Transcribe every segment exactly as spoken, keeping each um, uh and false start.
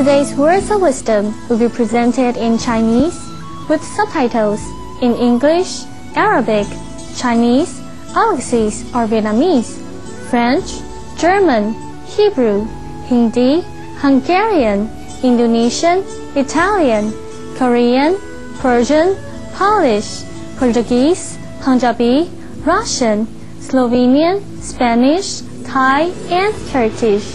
Today's words of wisdom will be presented in Chinese with subtitles in English, Arabic, Chinese, Alexis or Vietnamese, French, German, Hebrew, Hindi, Hungarian, Indonesian, Italian, Korean, Persian, Polish, Portuguese, Punjabi, Russian, Slovenian, Spanish, Thai, and Turkish.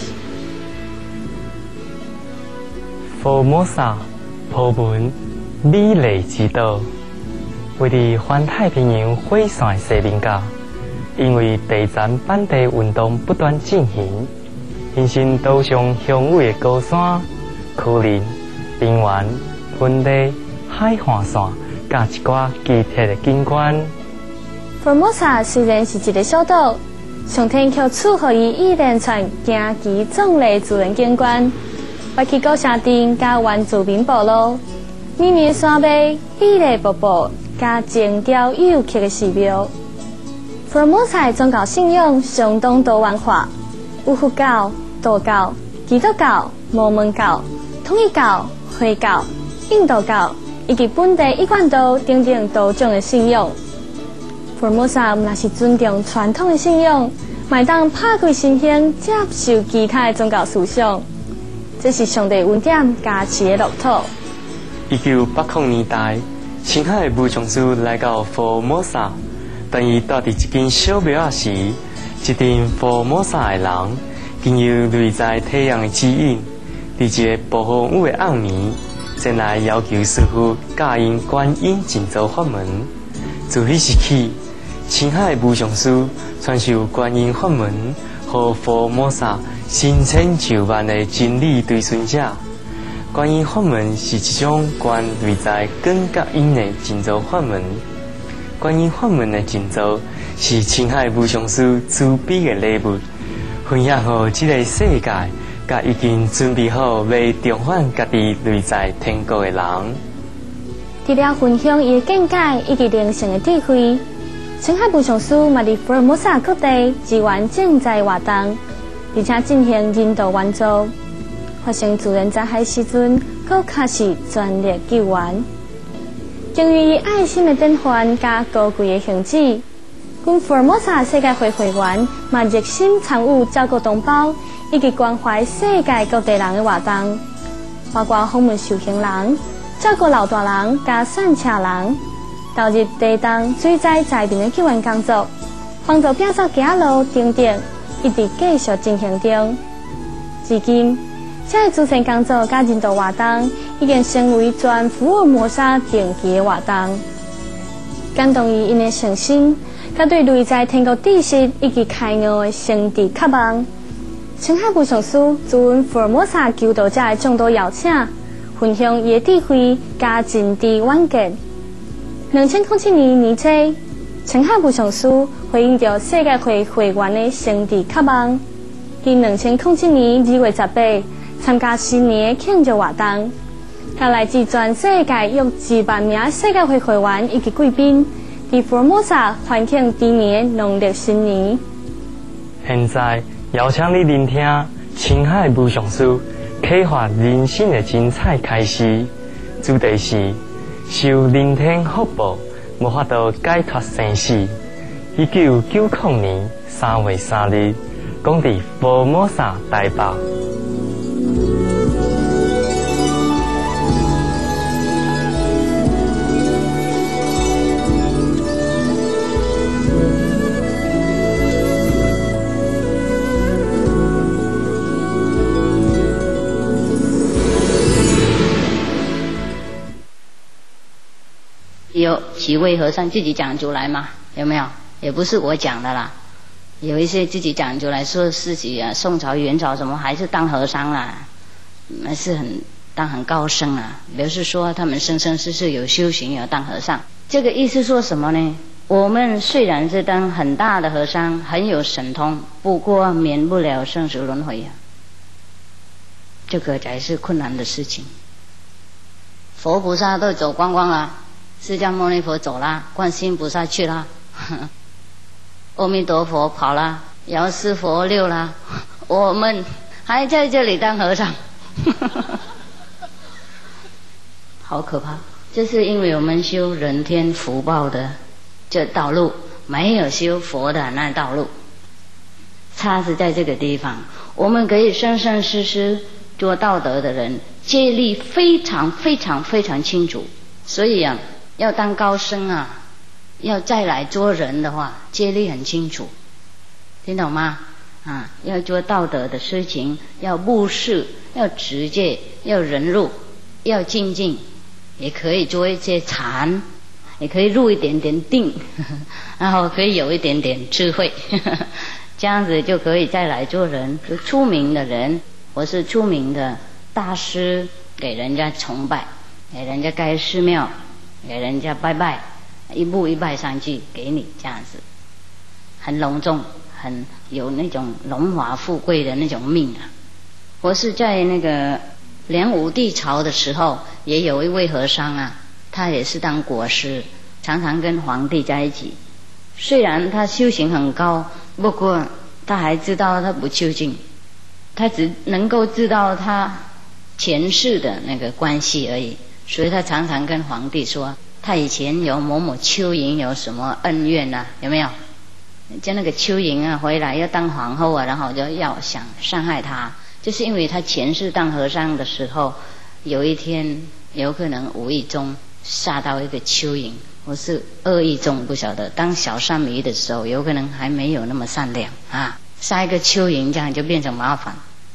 Formosa 葡文美丽之岛，位于环太平洋火线西面角。因为地层板地运动不断进行，形成岛上雄伟的高山、丘陵、平原、盆地、海岸线，甲一寡奇特的景观。 Formosa 虽然是一个小岛，上天却赐予伊一连串惊奇壮丽自然景观，包括高山顶甲原住民部落、密密山脉、美丽瀑布，甲静调有趣的寺庙。Formosa 宗教信仰相当多元化，有佛教、道教、基督教、摩门教、统一教、回教、印度教以及本地一贯道等等多种的信仰。Formosa 毋但是尊重传统的信仰，嘛当拍开心胸接受其他的宗教思想，这是上帝恩典加持的乐土。 一九八零年代，青海武将师来到 Formosa。当伊住伫一间小庙仔时，一群 Formosa 的人，经由类在太阳的指引，伫一个暴风雨的暗暝，前来要求师傅教因观音静坐法门。自迄时起，青海武上师传授观音法门，予 Formosa 成千上万的真理随顺者。观音法门是一种观类在根甲因的静坐法门。观音法门的静坐是青海武上师慈悲的礼物，分享予这个世界，甲已经准备好要重返家己内在天国的人。 除了分享伊的见解以及灵性的智慧，青海武上师嘛伫 Formosa 各地支援赈灾活动，并且进行人道援助。发生自然灾害时阵，佫开始全力救援。基于伊爱心的典范加高贵的行止，阮 Formosa 世界会会员嘛热心参与照顾同胞以及关怀世界各地人的活动，包括访问受刑人、照顾老大人加散车人，投入地动、水灾灾民的救援工作，帮助摒扫行路等等，一直继续进行中。至今，这个慈善工作甲人道活动已经成为全福尔摩沙定期的活动，感动于因的诚心，甲对内在天国知识以及开悟的圣地渴望。青海武上师自阮 Formosa 求道者的众多邀请，分享伊的智慧加真知远见。两千零七年年初，青海武上师回应着世界会会员的圣地渴望，于两千零七年二月十八。参加新年的庆祝活动，甲来自全世界约二万名世界会会员以及贵宾，伫 Formosa 欢庆今年农历新年。 现在邀请你聆听青海武上师启发人生的精彩开始，主题是受人天福报，无法度解脱生死。一九九零年三月三日，讲伫 Formosa 台北。 有几位和尚自己讲出来嘛？有没有？也不是我讲的啦，有一些自己讲出来说自己啊，宋朝、元朝什么还是当和尚啦，还是很当很高僧啊。表示说他们生生世世有修行，有当和尚。这个意思说什么呢？我们虽然是当很大的和尚，很有神通，不过免不了生死轮回啊，这个才是困难的事情。佛菩萨都走光光了。释迦牟尼佛走了，观世音菩萨去了，阿弥陀佛跑了，药师佛溜了，我们还在这里当和尚。 好可怕。这是因为我们修人天福报的这道路，没有修佛的那道路，差是在这个地方。我们可以生生世世做道德的人，戒律非常非常非常清楚。所以啊，要当高僧啊，要再来做人的话，戒律很清楚，听懂吗？啊，要做道德的事情，要布施，要持戒，要忍辱，要精进，也可以做一些禅，也可以入一点点定，呵呵，然后可以有一点点智慧，呵呵，这样子就可以再来做人。就出名的人，我是出名的大师，给人家崇拜，给人家盖寺庙，给人家拜拜，一步一拜上去给你，这样子很隆重，很有那种荣华富贵的那种命啊。我是在那个梁武帝朝的时候，也有一位和尚啊，他也是当国师，常常跟皇帝在一起。虽然他修行很高，不过他还知道他不究竟，他只能够知道他前世的那个关系而已。所以他常常跟皇帝说，他以前有某某蚯蚓有什么恩怨啊，有没有？就那个蚯蚓啊回来要当皇后啊，然后就要想伤害他，就是因为他前世当和尚的时候，有一天有可能无意中杀到一个蚯蚓，或是恶意中不晓得。当小善迷的时候，有可能还没有那么善良啊，杀一个蚯蚓这样就变成麻烦。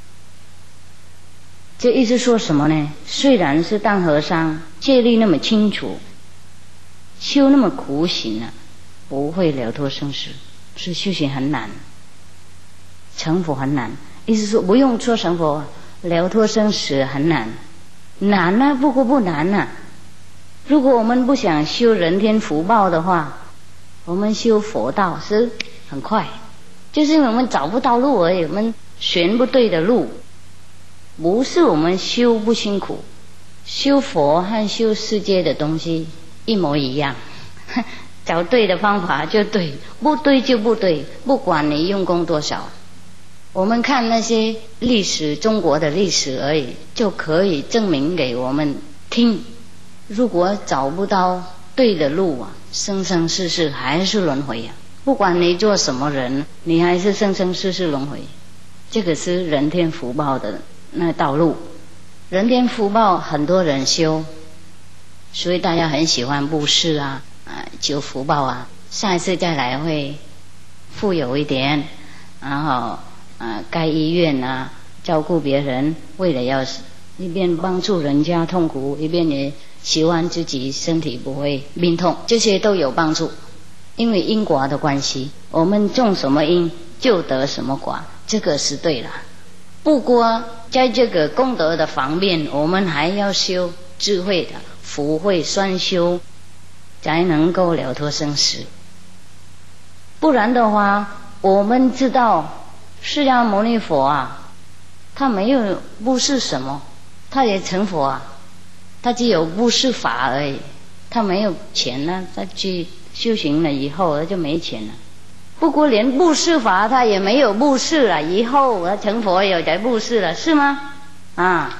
这意思说什么呢？虽然是当和尚，戒律那么清楚，修那么苦行啊，不会了脱生死，是修行很难，成佛很难。意思说不用说成佛，了脱生死很难，难啊，不过不难啊。如果我们不想修人天福报的话，我们修佛道是很快，就是因为我们找不到路而已，我们选不对的路。不是我们修不辛苦，修佛和修世界的东西一模一样，找对的方法就对，不对就不对，不管你用功多少。我们看那些历史，中国的历史而已，就可以证明给我们听。如果找不到对的路啊，生生世世还是轮回啊。不管你做什么人，你还是生生世世轮回。这个是人天福报的那道路。人天福报很多人修，所以大家很喜欢布施啊，啊，求福报啊。下一次再来会富有一点，然后啊，盖医院啊，照顾别人，为了要一边帮助人家痛苦，一边也希望自己身体不会病痛，这些都有帮助。因为因果的关系，我们种什么因就得什么果，这个是对了。不过在这个功德的方面，我们还要修智慧的福慧双修，才能够了脱生死。不然的话，我们知道释迦牟尼佛啊，他没有布施什么，他也成佛啊，他只有布施法而已，他没有钱呢，他去修行了以后他就没钱了。不过连布施法他也没有布施了，以后他成佛有在布施了，是吗？啊，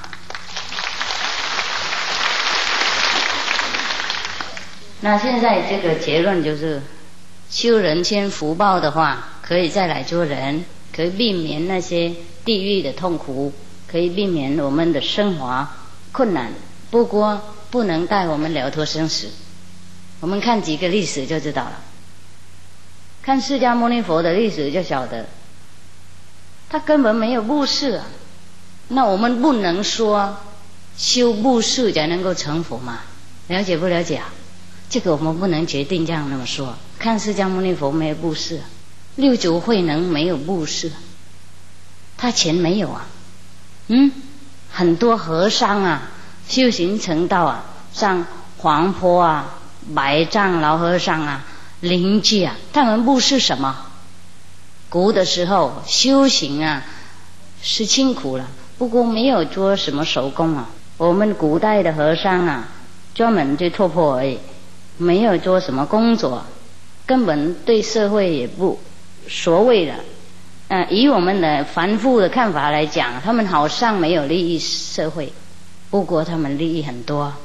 那现在这个结论就是，修人天福报的话，可以再来做人，可以避免那些地狱的痛苦，可以避免我们的生活困难，不过不能带我们了脱生死。我们看几个历史就知道了，看释迦牟尼佛的历史就晓得，他根本没有布施啊。那我们不能说修布施才能够成佛嘛？了解不了解啊？这个我们不能决定这样那么说。看释迦牟尼佛没有布施，六祖慧能没有布施，他钱没有啊。嗯，很多和尚啊，修行成道啊，像黄坡啊、白丈老和尚啊、灵济啊，他们布施什么？古的时候修行啊是辛苦了，不过没有做什么手工啊。我们古代的和尚啊，专门就拓破而已，没有做什么工作，根本对社会也不所谓的。呃，以我们的凡夫的看法来讲，他们好像没有利益社会，不过他们利益很多。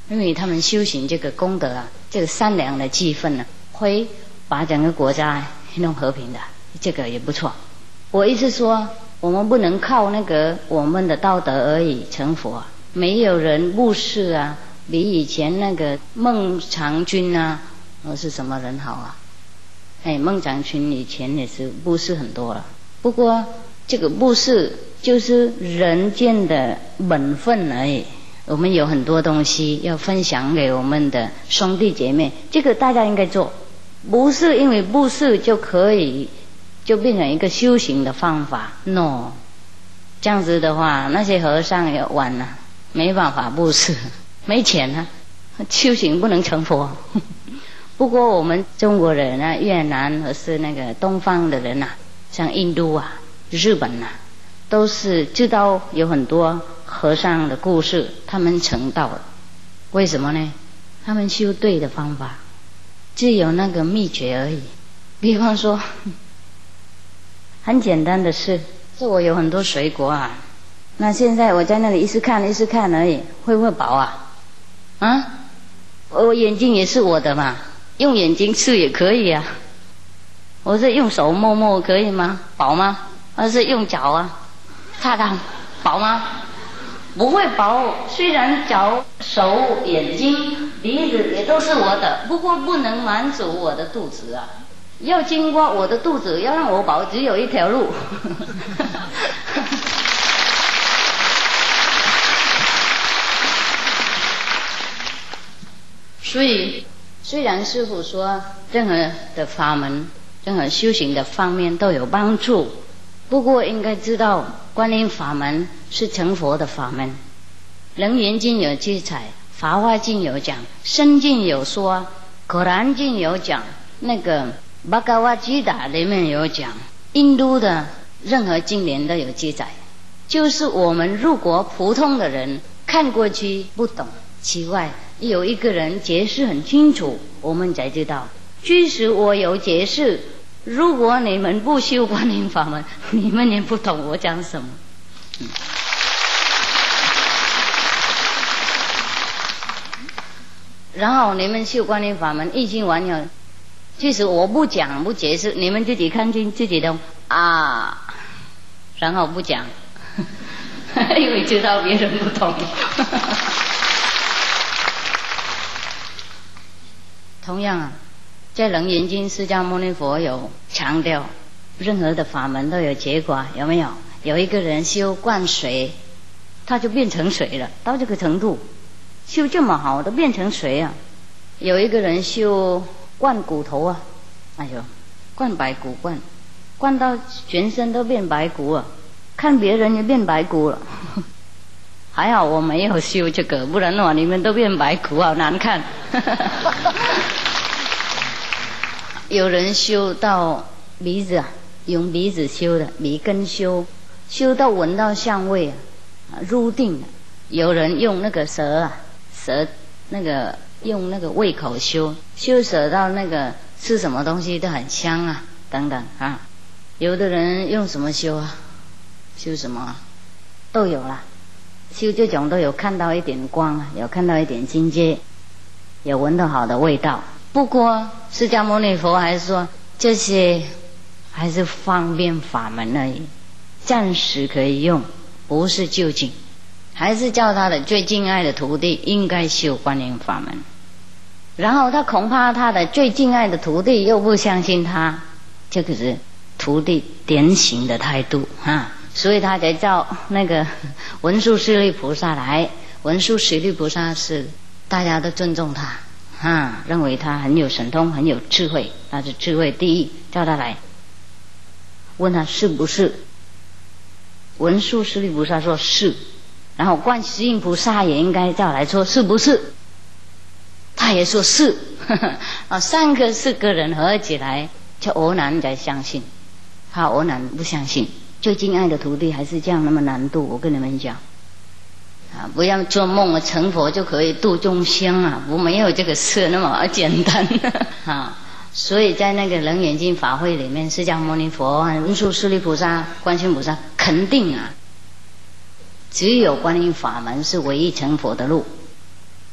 因为他们修行这个功德啊，这个善良的气氛呢、啊，会把整个国家弄和平的，这个也不错。我意思说，我们不能靠那个我们的道德而已成佛，没有人布施啊，比以前那个孟尝君啊，我是什么人好啊？哎，孟尝君以前也是布施很多了，不过这个布施就是人间的本分而已。我们有很多东西要分享给我们的兄弟姐妹，这个大家应该做，不是因为布施就可以就变成一个修行的方法 ，no， 这样子的话，那些和尚也完了，没办法布施，没钱啊，修行不能成佛。不过我们中国人啊，越南或是那个东方的人啊，像印度啊、日本啊，都是知道有很多和尚的故事，他们成道了。为什么呢？他们修对的方法，只有那个秘诀而已。比方说，很简单的事，这我有很多水果啊，那现在我在那里一直看一直看而已，会不会饱啊？啊，我眼睛也是我的嘛，用眼睛吃也可以啊。我是用手摸摸可以吗？饱吗？而是用脚啊，踏踏饱吗？不会饱，虽然脚、手、眼睛、鼻子也都是我的，不过不能满足我的肚子啊。要经过我的肚子，要让我饱，只有一条路。所以，虽然师父说任何的法门、任何修行的方面都有帮助，不过应该知道，观音法门是成佛的法门。楞严经有记载，法华经有讲，深经有说，可兰经有讲，那个巴嘎瓦吉达里面有讲，印度的任何经典都有记载。就是我们如果普通的人看过去不懂，奇怪，有一个人解释很清楚，我们才知道。即使我有解释，如果你们不修观音法门，你们也不懂我讲什么。嗯然后你们修观音法门一经完了，即使我不讲不解释，你们自己看清自己的啊，然后不讲，因为知道别人不懂。同样啊，在楞严经释迦牟尼佛有强调，任何的法门都有结果，有没有？有一个人修灌水，他就变成水了，到这个程度。修这么好都变成水啊！有一个人修灌骨头啊，哎呦，灌白骨灌，灌到全身都变白骨啊，看别人也变白骨了。还好我没有修这个，不然的话你们都变白骨，好难看。有人修到鼻子啊，用鼻子修的，鼻根修，修到闻到香味啊，入定了。有人用那个舌啊。舌那个用那个胃口修修舌到那个吃什么东西都很香啊，等等啊。有的人用什么修啊？修什么啊？都有啦。修这种都有看到一点光，有看到一点境界，有闻到好的味道。不过释迦牟尼佛还是说这些还是方便法门而已，暂时可以用，不是究竟。还是叫他的最敬爱的徒弟应该修观音法门，然后他恐怕他的最敬爱的徒弟又不相信他，这个是徒弟典型的态度啊，所以他才叫那个文殊师利菩萨来。文殊师利菩萨是大家都尊重他啊，认为他很有神通，很有智慧，他是智慧第一，叫他来，问他是不是。文殊师利菩萨说是。然后观世音菩萨也应该叫来说是不是，他也说是。啊，三个四个人合起来，就欧南才相信，怕欧南不相信。最敬爱的徒弟还是这样那么难度，我跟你们讲啊，不要做梦啊，成佛就可以度众生啊，我没有这个事那么简单啊。所以在那个楞严经法会里面，释迦牟尼佛、文殊师利菩萨、观世音菩萨肯定啊，只有观音法门是唯一成佛的路，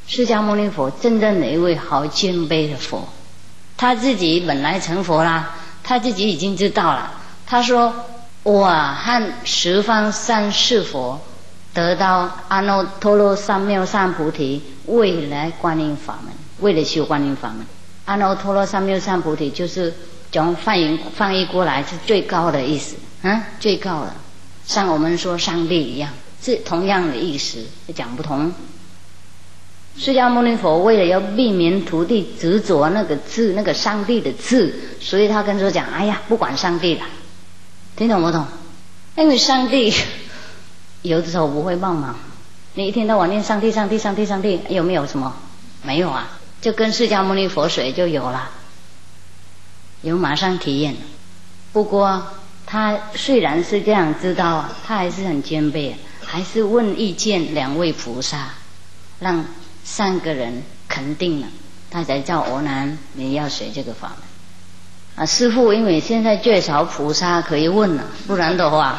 释迦牟尼佛真正的一位好谦卑的佛，他自己本来成佛啦，他自己已经知道了。他说：“我和十方三世佛得到阿耨多罗三藐三菩提，为来观音法门，为了修观音法门。阿耨多罗三藐三菩提就是从翻译翻译过来是最高的意思，啊，最高的，像我们说上帝一样，是同样的意思，讲不同。”释迦牟尼佛为了要避免徒弟执着那个字，那个上帝的字，所以他跟说讲：“哎呀，不管上帝了，听懂不懂？因为上帝有的时候不会帮忙，你一天到晚念上帝、上帝、上帝、上帝，有没有什么？没有啊，就跟释迦牟尼佛水就有了，有马上体验。不过他虽然是这样知道啊，他还是很谦卑，还是问意见两位菩萨，让三个人肯定了，他才叫欧南你要学这个法门啊。师父，因为现在最少菩萨可以问了，不然的话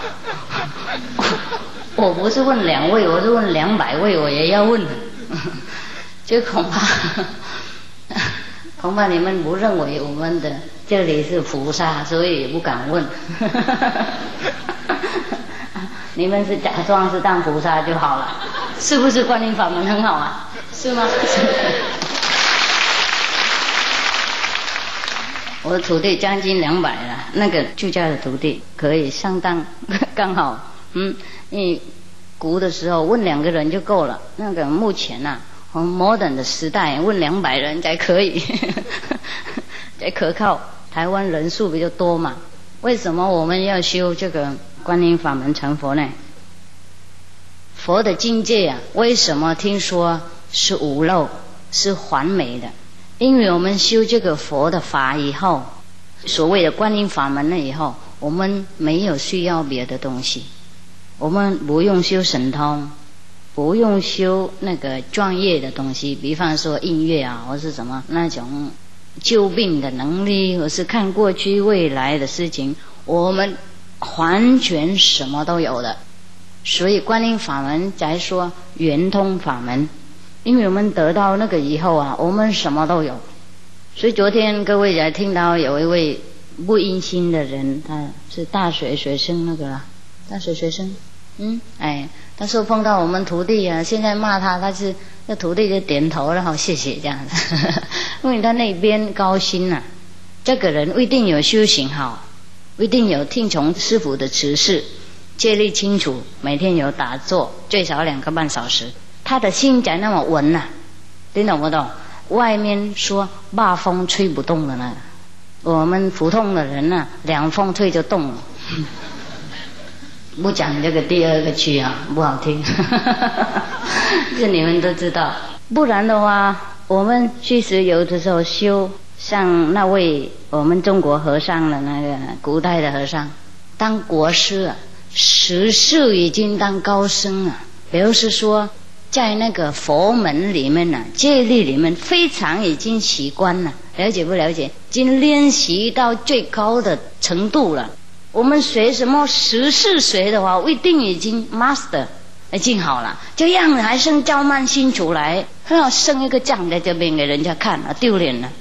我不是问两位，我是问两百位，我也要问就恐怕恐怕你们不认为我们的这里是菩萨，所以也不敢问你们是假装是当菩萨就好了，是不是？观音法门很好啊，是吗？我的徒弟将近两百了，那个出家的徒弟可以相当刚好，嗯，你古的时候问两个人就够了，那个目前啊，我们modern的时代问两百人才可以，才可靠。台湾人数比较多嘛，为什么我们要修这个观音法门成佛呢？佛的境界啊，为什么听说是无漏，是完美的？因为我们修这个佛的法以后，所谓的观音法门了以后，我们没有需要别的东西，我们不用修神通，不用修那个专业的东西，比方说音乐啊，或是什么那种救病的能力，或是看过去未来的事情，我们完全什么都有的。所以观音法门才说圆通法门，因为我们得到那个以后啊，我们什么都有。所以昨天各位才听到有一位不阴心的人，他是大学学生那个啦，大学学生，嗯，哎，他说碰到我们徒弟啊，现在骂他，他是那徒弟就点头了，好谢谢这样子，因为他那边高兴啊，这个人一定有修行好，一定有听从师父的指示，戒律清楚，每天有打坐，最少两个半小时，他的心才那么稳啊，听懂不懂？外面说八风吹不动的呢，我们普通的人呢、啊，两风吹就动了。不讲这个第二个句啊，不好听，这你们都知道。不然的话，我们其实有的时候修，像那位我们中国和尚的那个古代的和尚，当国师啊，十世已经当高僧啊，表示说在那个佛门里面呢、啊，戒律里面非常已经习惯了，了解不了解？已经练习到最高的程度了。我们学什么十世学的话，一定已经 master 已经好了，这样还生骄慢心出来，要生一个将在这边给人家看了，丢脸了。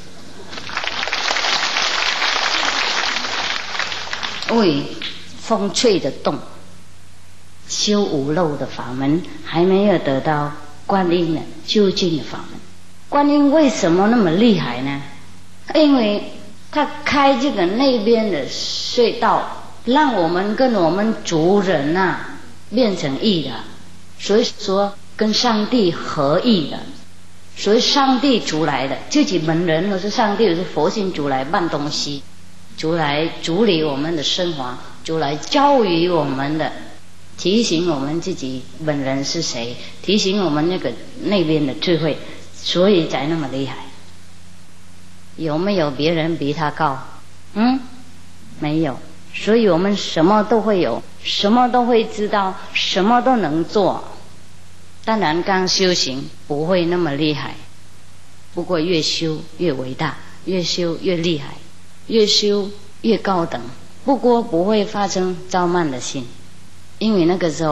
喂，风吹得动，修无漏的法门还没有得到观音的究竟的法门。观音为什么那么厉害呢？因为他开这个那边的隧道，让我们跟我们族人啊变成一了，所以说跟上帝合一的，所以上帝出来的，自己本人或是上帝或是佛性主来办东西，主来主理我们的生活，主来教育我们的，提醒我们自己本人是谁，提醒我们那个那边的智慧，所以才那么厉害。有没有别人比他高？嗯，没有。所以我们什么都会有，什么都会知道，什么都能做。当然刚修行不会那么厉害，不过越修越伟大，越修越厉害，越修越高等。不过不会发生骄慢的心，因为那个时候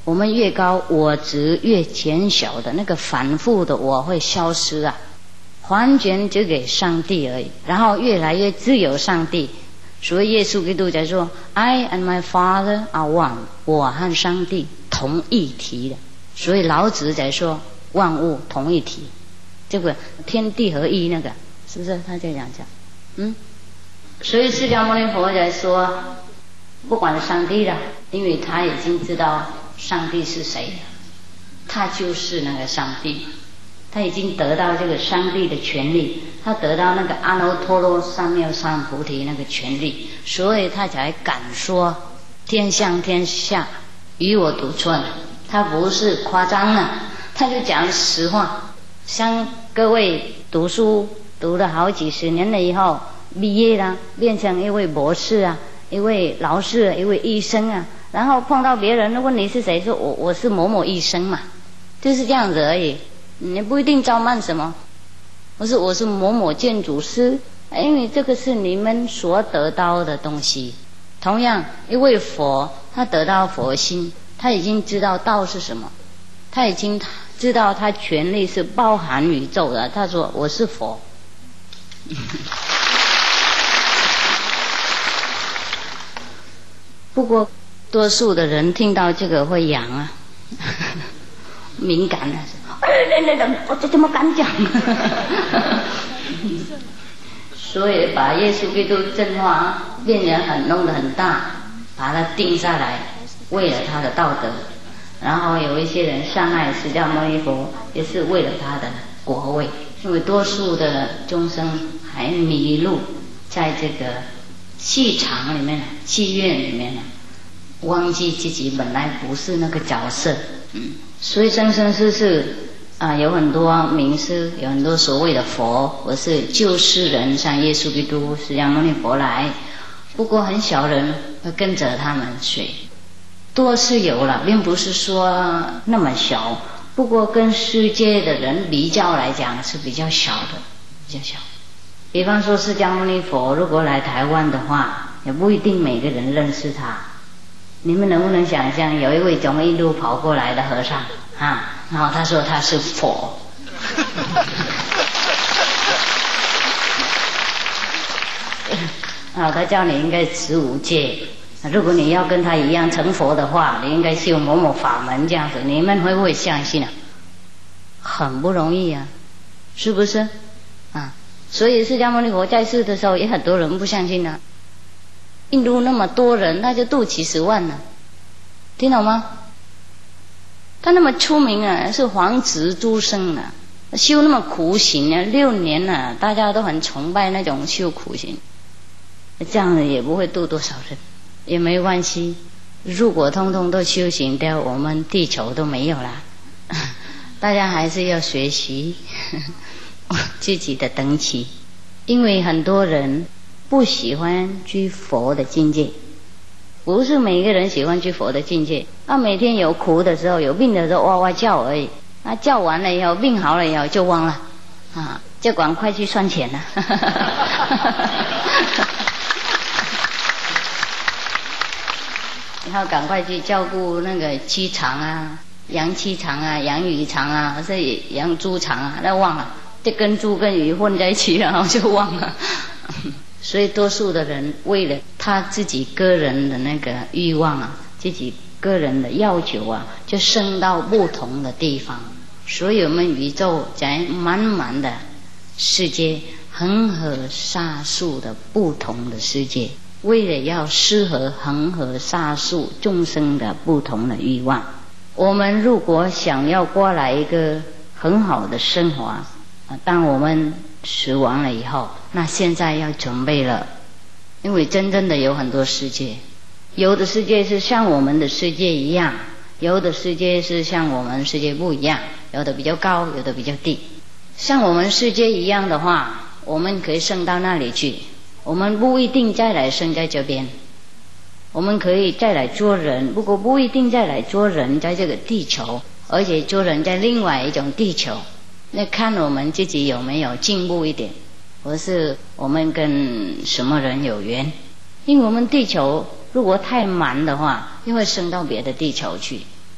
我们越高，我执越减小的那个反复的我会消失啊，完全只给上帝而已，然后越来越只有上帝。所以耶稣基督在说 I and my Father are one， 我和上帝同一体的。所以老子在说万物同一体，这个天地合一那个是不是他在讲讲嗯，所以释迦牟尼佛在说不管上帝了，因为他已经知道上帝是谁，他就是那个上帝，他已经得到这个上帝的权利，他得到那个阿耨多罗三藐三菩提那个权利，所以他才敢说天上天下与我独尊。他不是夸张的，他就讲实话。像各位读书读了好几十年了以后毕业了，变成一位博士啊，一位老师，一位医生啊，然后碰到别人问你是谁，说我我是某某医生嘛，就是这样子而已，你不一定招满什么。我是我是某某建筑师，因为这个是你们所得到的东西。同样一位佛，他得到佛心，他已经知道道是什么，他已经知道他权力是包含宇宙的，他说我是佛不过多数的人听到这个会痒啊敏感啊，我这怎么敢讲所以把耶稣基督真话变成很弄得很大，把它定下来，为了他的道德。然后有一些人伤害释迦牟尼佛，也是为了他的国位，因为多数的众生还迷路在这个戏场里面、戏院里面，忘记自己本来不是那个角色。嗯，所以生生世世啊，有很多名师，有很多所谓的佛或是救世人，像耶稣基督、释迦牟尼佛来，不过很少人会跟着他们学。多是有了，并不是说那么小，不过跟世界的人比较来讲是比较小的，比较小。比方说释迦牟尼佛如果来台湾的话，也不一定每个人认识他。你们能不能想象有一位从印度跑过来的和尚啊，然后他说他是佛啊，他叫你应该持五戒，如果你要跟他一样成佛的话，你应该修某某法门这样子，你们会不会相信啊？很不容易啊，是不是啊？所以释迦牟尼佛在世的时候也很多人不相信啊。印度那么多人，那就度几十万了，听懂吗？他那么出名啊，是皇子诸生啊，修那么苦行啊，六年啊，大家都很崇拜那种修苦行，这样子也不会度多少人，也没关系。如果通通都修行掉，我们地球都没有啦。大家还是要学习自己的等级，因为很多人不喜欢居佛的境界，不是每个人喜欢居佛的境界。他每天有苦的时候、有病的时候哇哇叫而已，他叫完了以后，病好了以后就忘了啊，就赶快去算钱了然后赶快去照顾那个鸡场啊、养鸡场啊、养鱼场啊，或者养猪场啊，那忘了，就跟猪跟鱼混在一起，然后就忘了所以多数的人为了他自己个人的那个欲望啊，自己个人的要求啊，就升到不同的地方。所以我们宇宙在满满的世界，恒河沙数的不同的世界，为了要适合恒河沙数众生的不同的欲望，我们如果想要过来一个很好的生活啊，当我们死亡了以后，那现在要准备了。因为真正的有很多世界，有的世界是像我们的世界一样，有的世界是像我们世界不一样，有的比较高，有的比较低。像我们世界一样的话，我们可以升到那里去，我们不一定再来生在这边，我们可以再来做人，不过不一定再来做人在这个地球，而且做人在另外一种地球。那看我们自己有没有进步一点，或是我们跟什么人有缘。因为我们地球如果太满的话，又会升到别的地球去，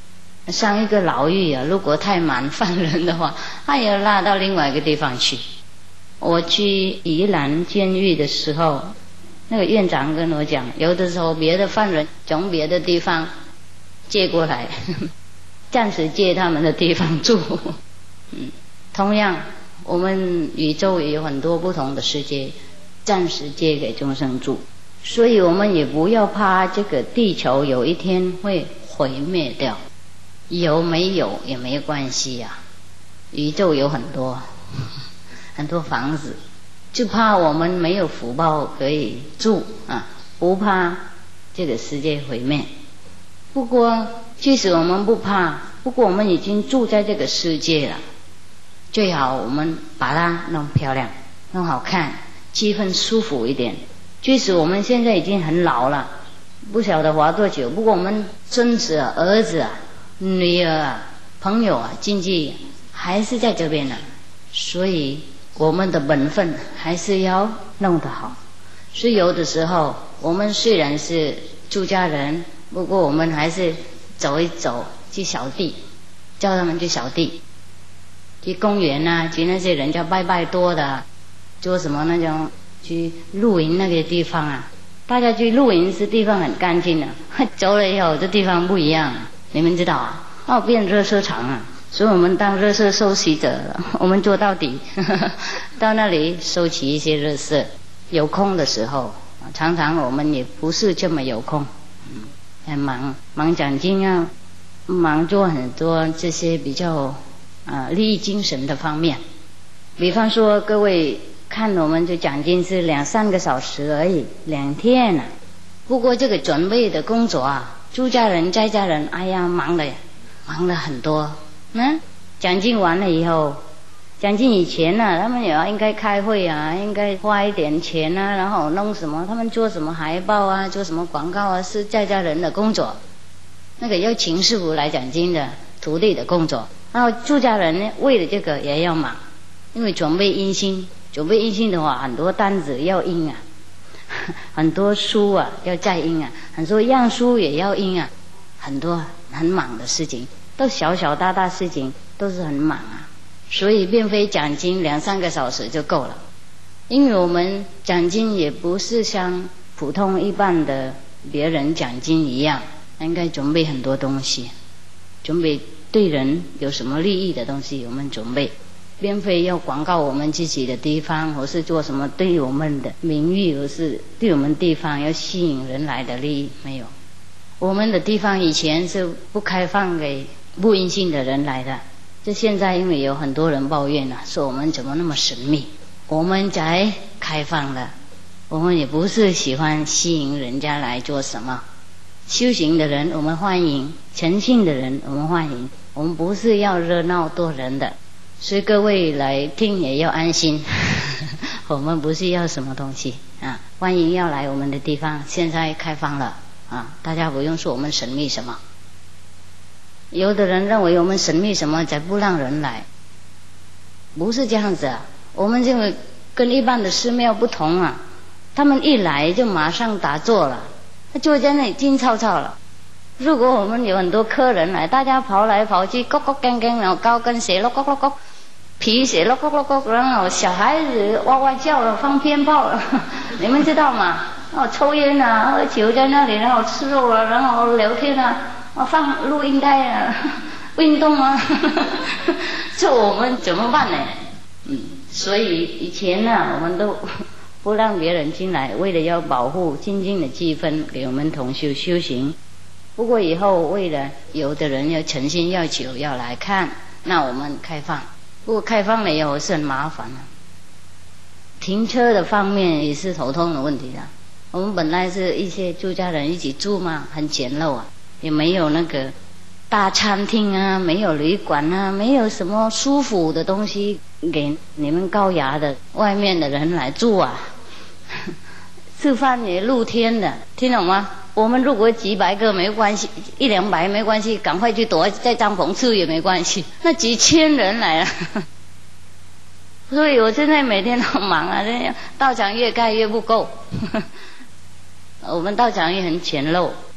上一个牢狱啊，如果太满犯人的话，他也要拉到另外一个地方去。我去宜兰监狱的时候，那个院长跟我讲，有的时候别的犯人从别的地方借过来，暂时借他们的地方住。嗯，同样，我们宇宙也有很多不同的世界，暂时借给众生住，所以我们也不要怕这个地球有一天会毁灭掉，有没有也没关系呀、啊。宇宙有很多很多房子，就怕我们没有福报可以住啊，不怕这个世界毁灭。不过即使我们不怕，不过我们已经住在这个世界了，最好我们把它弄漂亮，弄好看，气氛舒服一点。即使我们现在已经很老了，不晓得活多久，不过我们孙子啊、儿子啊、女儿啊、朋友啊、亲戚还是在这边呢，所以我们的本分还是要弄得好。所以有的时候我们虽然是出家人，不过我们还是走一走，去扫地，叫他们去扫地，去公园啊，去那些人家拜拜多的，做什么那种去露营那个地方啊，大家去露营是地方很干净的、啊，走了以后这地方不一样，你们知道啊？哦，变热车场啊，所以我们当热色收集者了，我们做到底，呵呵，到那里收集一些热色。有空的时候，常常我们也不是这么有空，嗯，很忙，忙讲经啊，忙做很多这些比较啊、呃、利益精神的方面。比方说，各位看我们就讲经是两三个小时而已，两天啊。不过这个准备的工作啊，出家人在家人，哎呀，忙了，忙了很多。嗯，讲经完了以后，讲经以前呢、啊，他们也要应该开会啊，应该花一点钱啊，然后弄什么，他们做什么海报啊，做什么广告啊，是在家人的工作。那个要请师父来讲经的徒弟的工作，然后出家人呢，为了这个也要忙，因为准备印心，准备印心的话，很多单子要印啊，很多书啊要再印啊，很多样书也要印啊，很多很忙的事情。都小小大大事情都是很忙啊，所以并非讲经两三个小时就够了。因为我们讲经也不是像普通一般的别人讲经一样，应该准备很多东西，准备对人有什么利益的东西我们准备，并非要广告我们自己的地方，或是做什么对我们的名誉，或是对我们地方要吸引人来的利益，没有。我们的地方以前是不开放给不阴性的人来的，这现在因为有很多人抱怨了、啊，说我们怎么那么神秘，我们才开放了。我们也不是喜欢吸引人家来做什么，修行的人我们欢迎，诚信的人我们欢迎，我们不是要热闹多人的，所以各位来听也要安心我们不是要什么东西啊，欢迎要来我们的地方，现在开放了啊，大家不用说我们神秘什么。有的人认为我们神秘什么才不让人来，不是这样子啊。我们这个跟一般的寺庙不同啊，他们一来就马上打坐了，他坐在那里静悄悄了。如果我们有很多客人来，大家跑来跑去，咕咕跟跟，然后高跟鞋咯咕咕咕，皮鞋咯咕咕咕，然后小孩子哇哇叫了，放鞭炮了，你们知道吗？然后抽烟啊，喝酒在那里，然后吃肉了，然后聊天啊。我放录音带啊，运动啊，这我们怎么办呢？嗯，所以以前呢、啊，我们都不让别人进来，为了要保护清净的气氛，给我们同修修行。不过以后为了有的人要诚心要求要来看，那我们开放。不过开放了以后是很麻烦的、啊，停车的方面也是头痛的问题的、啊。我们本来是一些出家人一起住嘛，很简陋啊。也没有那个大餐厅啊，没有旅馆啊，没有什么舒服的东西给你们高雅的外面的人来住啊。吃饭也露天的，听懂吗？我们如果几百个没关系，一两百没关系，赶快去躲在帐篷吃也没关系。那几千人来了，所以我现在每天都忙啊，道场越盖越不够。我们道场也很简陋。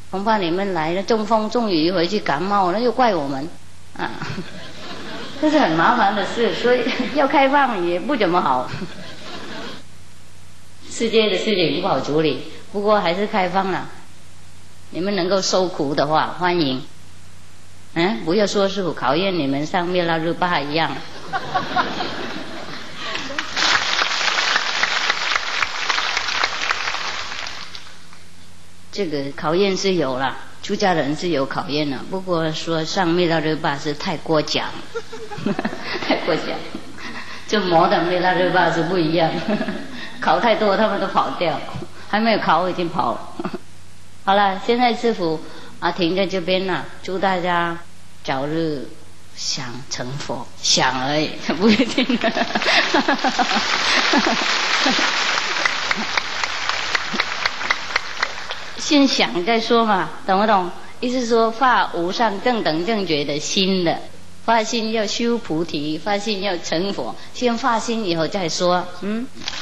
恐怕你们来了中风中雨回去感冒，那就怪我们啊，这是很麻烦的事，所以要开放也不怎么好。世界的事情不好处理，不过还是开放了。你们能够受苦的话，欢迎。嗯，不要说是考验你们上灭拉日巴一样。这个考验是有了，出家人是有考验了，不过说上灭拉日巴是太过奖，太过奖，就魔的灭拉日巴是不一样，考太多他们都跑掉，还没有考我已经跑了。好了，现在师父啊停在这边了，祝大家早日想成佛，想而已，不一定。先想再说嘛，懂不懂？意思说发无上正等正觉的心的，发心要修菩提，发心要成佛，先发心以后再说。嗯。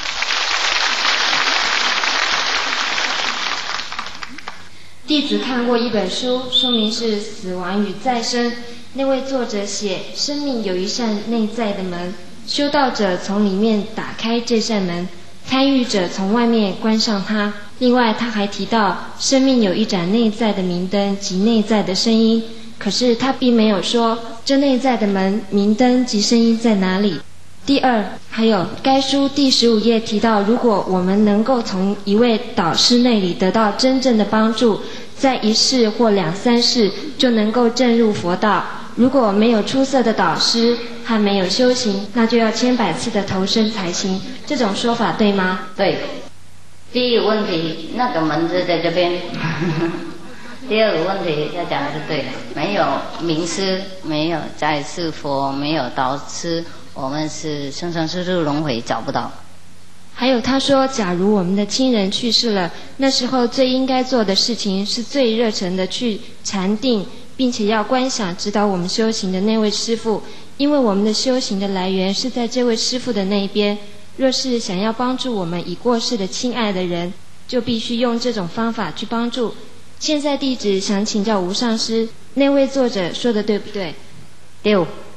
弟子看过一本书，书名是《死亡与再生》。那位作者写，生命有一扇内在的门，修道者从里面打开这扇门，参与者从外面关上它。另外他还提到，生命有一盏内在的明灯及内在的声音，可是他并没有说这内在的门、明灯及声音在哪里。第二，还有该书第十五页提到，如果我们能够从一位导师那里得到真正的帮助，在一世或两三世就能够证入佛道。如果没有出色的导师和没有修行，那就要千百次的投生才行。这种说法对吗？ 对。第一个问题，那个门是在这边。第二个问题，他讲的是对的，没有名师，没有在世佛，没有导师，我们是生生世世轮回找不到。 还有他说，假如我们的亲人去世了，那时候最应该做的事情是最热忱的去禅定，并且要观想指导我们修行的那位师父，因为我们的修行的来源是在这位师父的那一边。若是想要帮助我们已过世的亲爱的人，就必须用这种方法去帮助。现在弟子想请教无上师，那位作者说的对不对？ 对。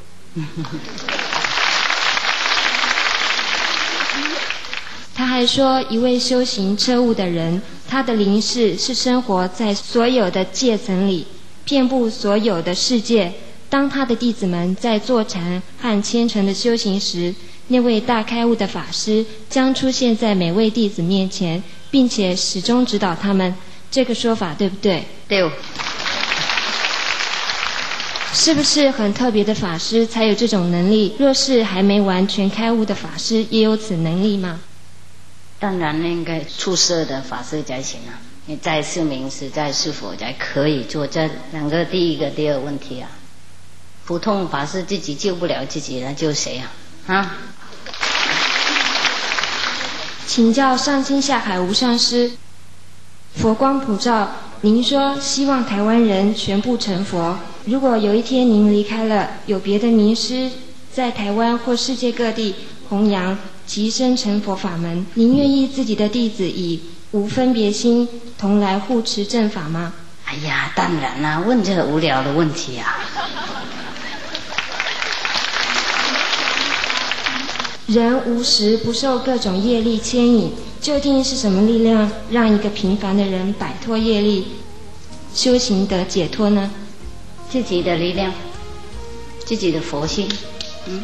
他还说，一位修行彻悟的人，他的灵视是生活在所有的界层里，遍布所有的世界。当他的弟子们在坐禅和虔诚的修行时，那位大开悟的法师将出现在每位弟子面前，并且始终指导他们。这个说法对不对？ 对。 是不是很特别的法师才有这种能力？若是还没完全开悟的法师，也有此能力吗？ 当然应该出色的法师才行啊！你在世名师，在世佛才可以做这两个第一个、第二个问题啊。普通法师自己救不了自己，那救谁啊？啊！ 请教上清下海无上师，佛光普照，您说希望台湾人全部成佛。如果有一天您离开了，有别的名师在台湾或世界各地弘扬即生成佛法门，您愿意自己的弟子以无分别心同来护持正法吗？ 哎呀，当然啦、啊，问这个无聊的问题啊。 人无时不受各种业力牵引，究竟是什么力量让一个平凡的人摆脱业力，修行得解脱呢？ 自己的力量，自己的佛性，嗯。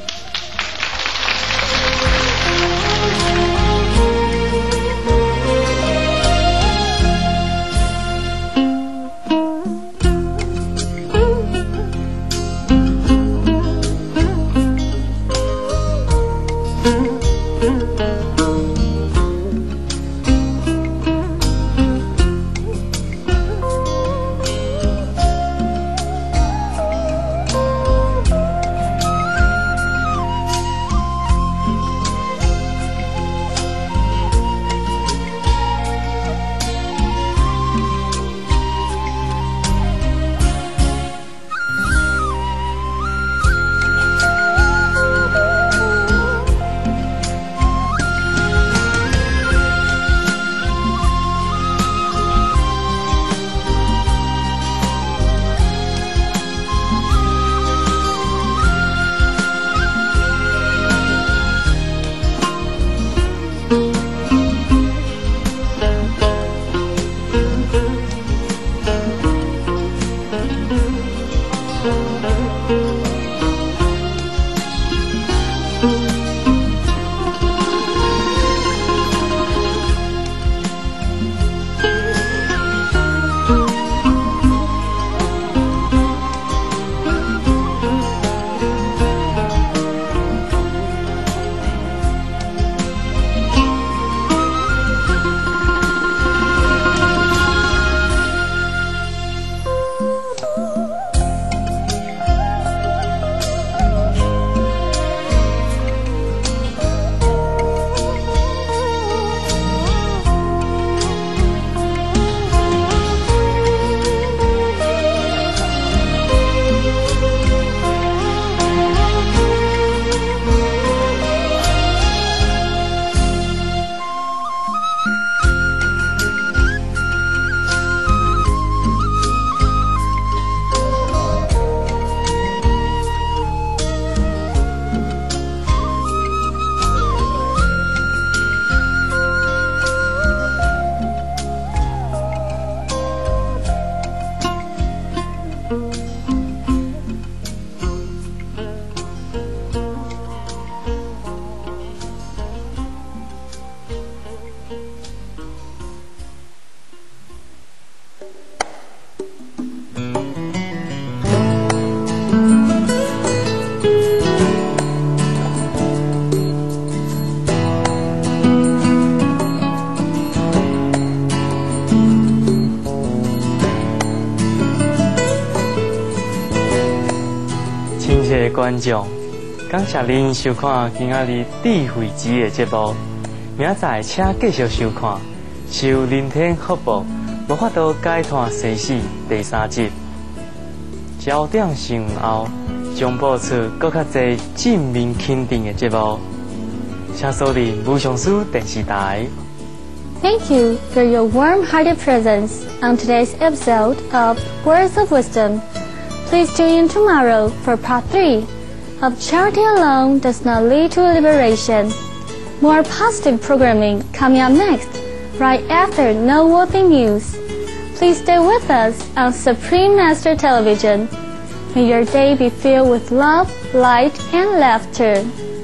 观众，感谢您收看今仔日智慧之的节目。明仔请继续收看《受人天福报，无法度解脱生死》第三集。焦点新闻后，将播出更较侪正面肯定的节目。请锁定无上师电视台。 Thank you for your warm-hearted presence on today's episode of Words of Wisdom. Please tune in tomorrow for part three of Charity Alone Does Not Lead to Liberation. More positive programming coming up next, right after noteworthy news. Please stay with us on Supreme Master Television. May your day be filled with love, light, and laughter.